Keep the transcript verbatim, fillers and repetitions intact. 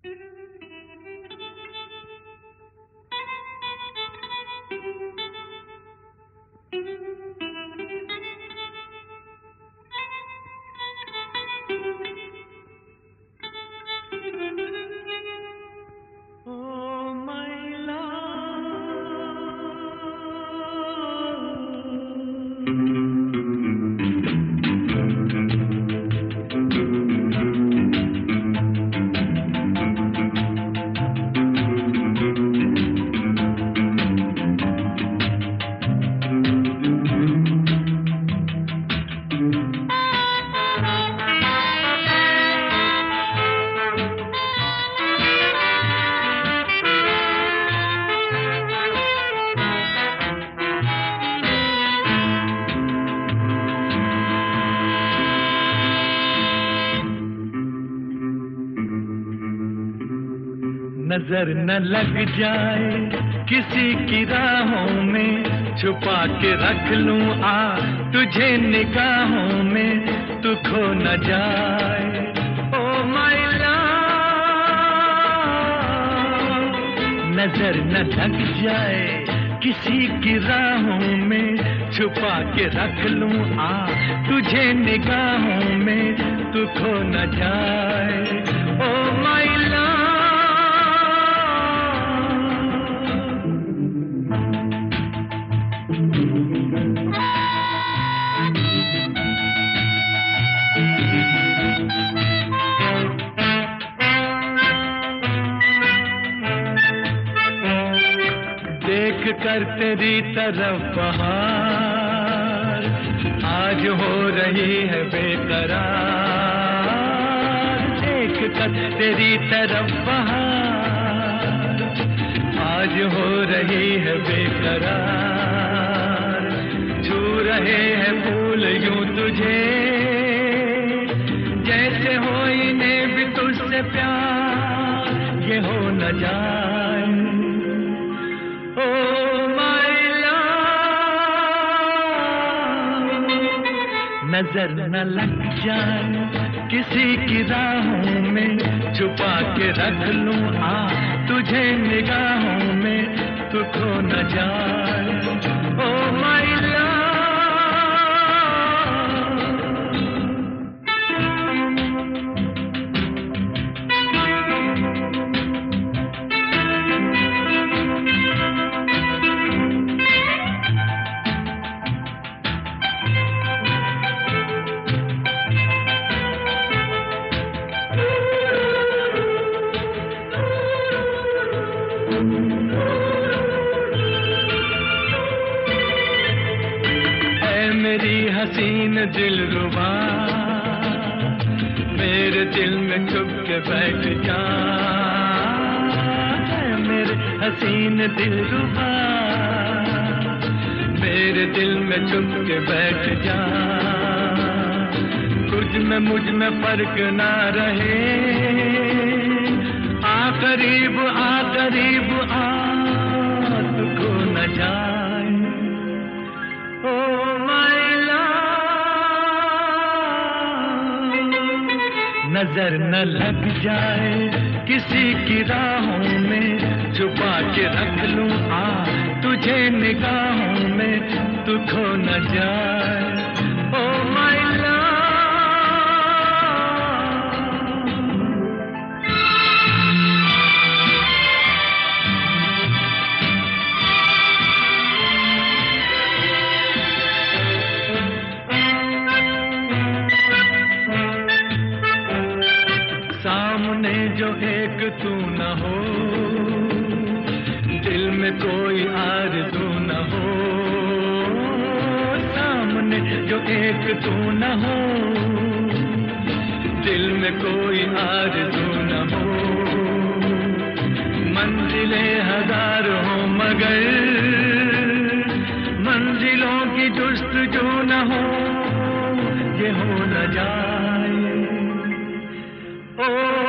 नजर न लग जाए किसी की राहों में, छुपा के रख लूं आ तुझे निगाहों में, तू खो न जाए ओ माय लव। नजर न लग जाए किसी की राहों में, छुपा के रख लूं आ तुझे निगाहों में, तू खो न जाए ओ माय लव। देख कर तेरी तरफ बहार आज हो रही है बेकरार, देख कर तेरी तरफ बहार आज हो रही है बेकरार, छू रहे हैं फूल यूं तुझे जैसे हो इन्हें भी तुझसे प्यार, ये हो न जाए ओ माय लव। नजर न लग जाए किसी की राहों में, छुपा के रख लूं आ तुझे निगाहों में, तू खो न जाए ओ माय लव। मेरी हसीन दिलरुबा मेरे दिल में चुप के बैठ जा, मेरे हसीन दिलरुबा मेरे दिल में चुप के बैठ जा, तुझ में मुझ में फर्क ना रहे, आ करीब आ करीब आ तू खो न जाए ओ माय लव। नजर न लग जाए किसी की राहों में, छुपा के रख लूं आ तुझे निगाहों में, तू खो न जाए ओ माय लव। सामने जो एक तू न हो, दिल में कोई आरज़ू न हो, सामने जो एक तू न हो, दिल में कोई आरज़ू न हो, मंजिलें हजार हो मगर मंजिलों की जुस्तजू न हो, ये हो न जाए ओ